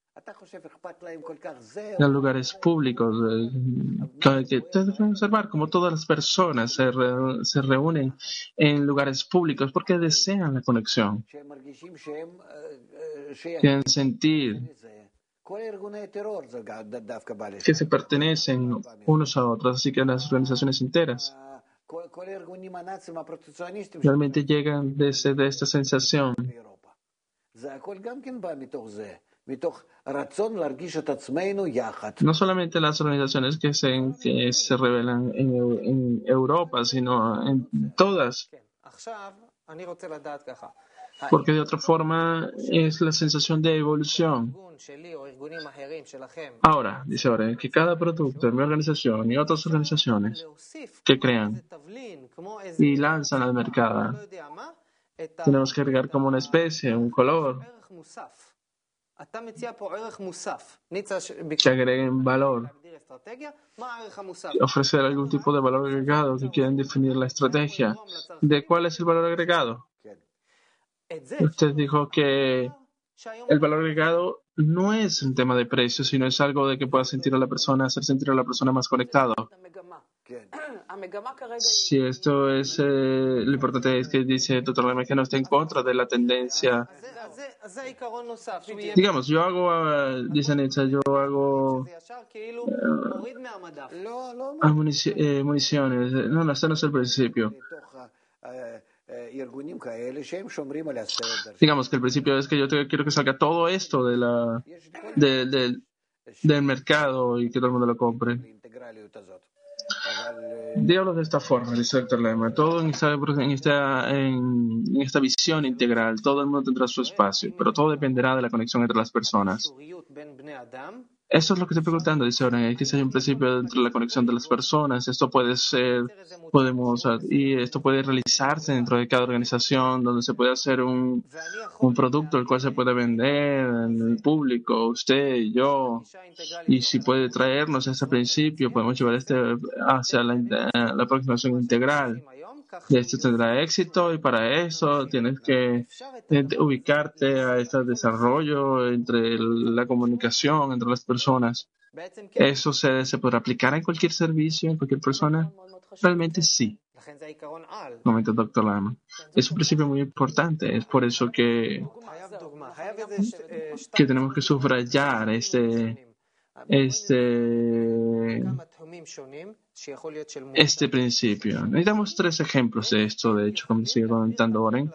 en los lugares públicos, eh, que ustedes pueden observar como todas las personas se, re, se reúnen en lugares públicos porque desean la conexión, quieren sentir que se pertenecen unos a otros, así que las organizaciones enteras realmente llegan desde de esta sensación. No solamente las organizaciones que se, que se revelan en, en Europa, sino en todas. Porque de otra forma es la sensación de evolución. Ahora, dice ahora, que cada producto de mi organización y otras organizaciones que crean y lanzan al mercado, tenemos que agregar como una especie, un color, que agreguen valor, ofrecer algún tipo de valor agregado, que quieren definir la estrategia. ¿De cuál es el valor agregado? Usted dijo que el valor agregado no es un tema de precio, sino es algo de que pueda sentir a la persona, hacer sentir a la persona más conectado. Si esto es, eh, lo importante es que dice el doctor Lema que no está en contra de la tendencia. Digamos, yo hago, uh, dice Nitsa, yo hago uh, munici eh, municiones. No, no, este no es el principio. Digamos que el principio es que yo te, quiero que salga todo esto de la, de, de, del mercado y que todo el mundo lo compre. Diablo de esta forma, dice el doctor Lema. Todo en esta, en, esta, en, en esta visión integral, todo el mundo tendrá su espacio, pero todo dependerá de la conexión entre las personas. Eso es lo que estoy preguntando, dice ahora, es que si hay un principio entre la conexión de las personas. Esto puede ser, podemos, y esto puede realizarse dentro de cada organización, donde se puede hacer un, un producto el cual se puede vender en el público, usted y yo, y si puede traernos ese principio, podemos llevar este hacia la, la aproximación integral. Y esto tendrá éxito, y para eso tienes que ubicarte a este desarrollo entre la comunicación entre las personas. ¿Eso se, se podrá aplicar en cualquier servicio, en cualquier persona? Realmente sí. Momento, doctor Lama. Es un principio muy importante. Es por eso que, que tenemos que subrayar este este este principio. Necesitamos tres ejemplos de esto, de hecho, como sigue comentando Oren,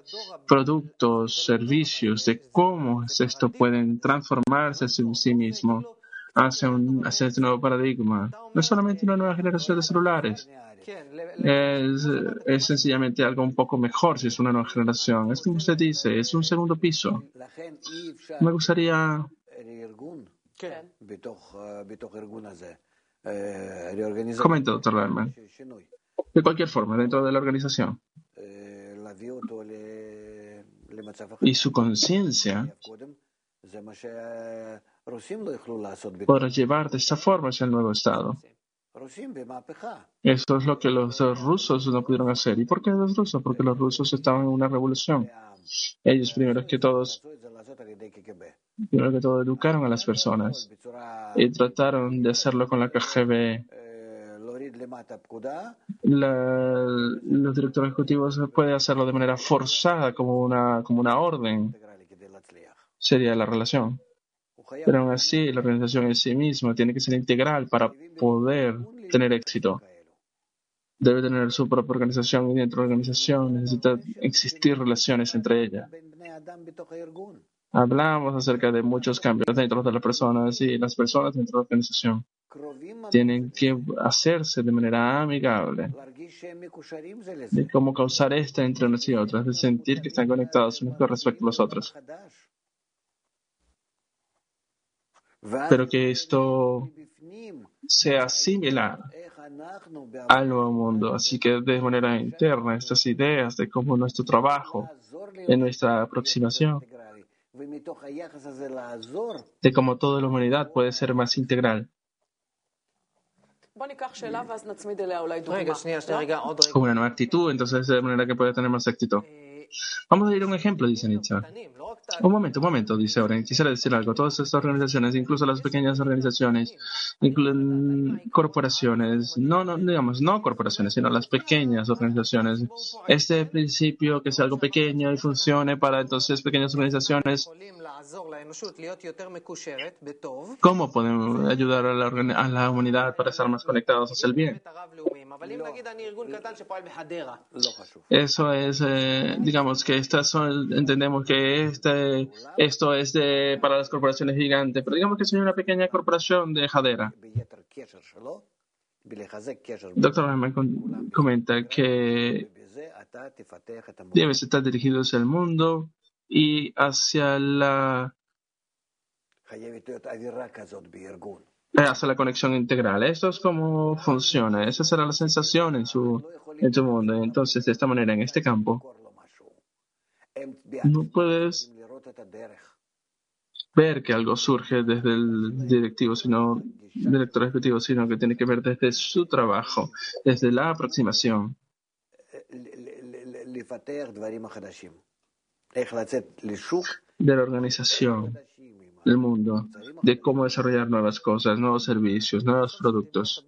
productos, servicios, de cómo esto pueden transformarse en sí mismo hacia, un, hacia este nuevo paradigma. No es solamente una nueva generación de celulares. Es, es sencillamente algo un poco mejor si es una nueva generación. Es como usted dice, es un segundo piso. Me gustaría... Comenta, doctor Lehman. De cualquier forma, dentro de la organización. Y su conciencia podrá llevar de esta forma hacia el nuevo estado. Eso es lo que los rusos no pudieron hacer. ¿Y por qué los rusos? Porque los rusos estaban en una revolución. Ellos, primero que todos, primero que todo, educaron a las personas y trataron de hacerlo con la K G B. La, los directores ejecutivos pueden hacerlo de manera forzada, como una, como una orden. Sería la relación. Pero aún así, la organización en sí misma tiene que ser integral para poder tener éxito. Debe tener su propia organización y dentro de la organización necesita existir relaciones entre ellas. Hablamos acerca de muchos cambios dentro de las personas y las personas dentro de la organización tienen que hacerse de manera amigable, de cómo causar esta entre unos y otros, de sentir que están conectados unos con respecto a los otros. Pero que esto sea similar al nuevo mundo. Así que de manera interna, estas ideas de cómo nuestro trabajo, en nuestra aproximación, de cómo toda la humanidad puede ser más integral. Con una nueva actitud, entonces de manera que puede tener más éxito. Vamos a ir a un ejemplo, dice Nietzsche. Un momento, un momento, dice Oren. Quisiera decir algo. Todas estas organizaciones, incluso las pequeñas organizaciones, incluyen corporaciones, no, no, digamos, no corporaciones, sino las pequeñas organizaciones. Este principio que sea algo pequeño y funcione para entonces pequeñas organizaciones. ¿Cómo podemos ayudar a la, a la humanidad para estar más conectados hacia el bien? Eso es, eh, digamos que estas son, entendemos que este, esto es de, para las corporaciones gigantes, pero digamos que soy una pequeña corporación de Hadera. Doctor Rahman comenta que debes estar dirigido hacia el mundo y hacia la hacia la conexión integral. Esto es cómo funciona. Esa será la sensación en su, en tu mundo. Entonces, de esta manera, en este campo, no puedes ver que algo surge desde el directivo, sino director ejecutivo, sino que tiene que ver desde su trabajo, desde la aproximación. De la organización, del mundo, de cómo desarrollar nuevas cosas, nuevos servicios, nuevos productos.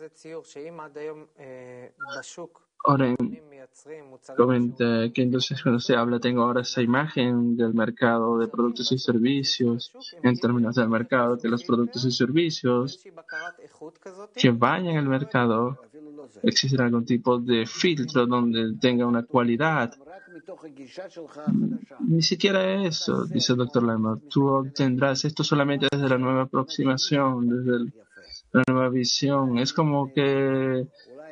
Ahora comenta que entonces cuando se habla, tengo ahora esa imagen del mercado de productos y servicios, en términos del mercado, que los productos y servicios que vayan al mercado, existe algún tipo de filtro donde tenga una cualidad. Ni siquiera eso, dice el doctor Lehman. Tú obtendrás esto solamente desde la nueva aproximación, desde el, la nueva visión. Es como que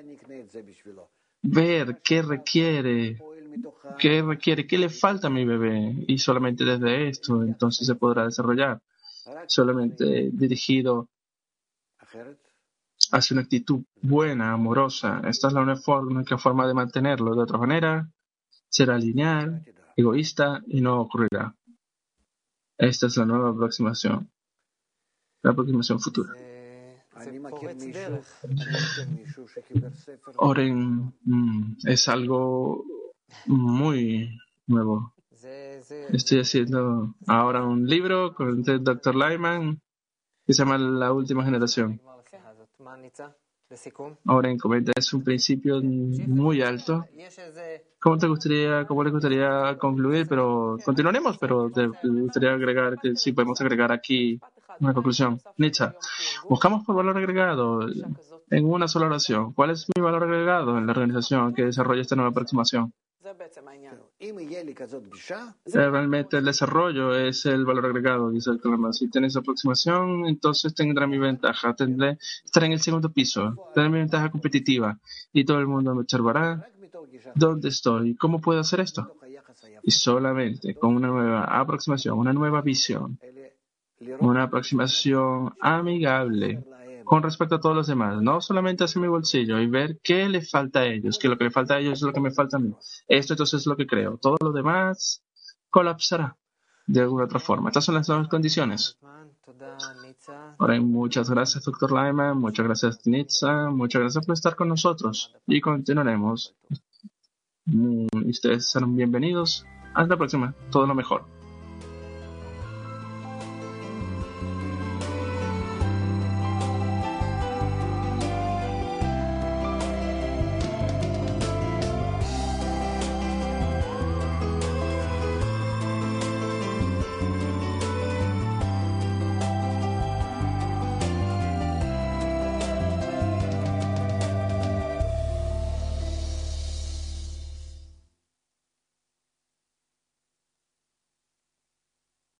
ver qué requiere, qué requiere, qué le falta a mi bebé. Y solamente desde esto, entonces se podrá desarrollar. Solamente dirigido hacia una actitud buena, amorosa. Esta es la única forma, única forma de mantenerlo. De otra manera, será lineal, egoísta y no ocurrirá. Esta es la nueva aproximación, la aproximación futura. Oren mm, es algo muy nuevo. Estoy haciendo ahora un libro con el doctor Lehman que se llama La Última Generación. Oren comenta, es un principio muy alto. ¿Cómo te gustaría, cómo les gustaría concluir? Pero continuaremos, pero te, te gustaría agregar que sí podemos agregar aquí una conclusión. Nietzsche, buscamos por valor agregado en una sola oración. ¿Cuál es mi valor agregado en la organización que desarrolla esta nueva aproximación? Realmente el desarrollo es el valor agregado, dice el Kalama. Si tienes aproximación, entonces tendrá mi ventaja. Tendré, estaré en el segundo piso, tendré mi ventaja competitiva y todo el mundo me observará dónde estoy, cómo puedo hacer esto. Y solamente con una nueva aproximación, una nueva visión, una aproximación amigable con respecto a todos los demás, no solamente hacia mi bolsillo y ver qué le falta a ellos, que lo que le falta a ellos es lo que me falta a mí. Esto entonces es lo que creo. Todo lo demás colapsará de alguna otra forma. Estas son las nuevas condiciones. Ahora, muchas gracias, doctor Lyman. Muchas gracias, Nitza. Muchas gracias por estar con nosotros. Y continuaremos. Y ustedes serán bienvenidos. Hasta la próxima. Todo lo mejor.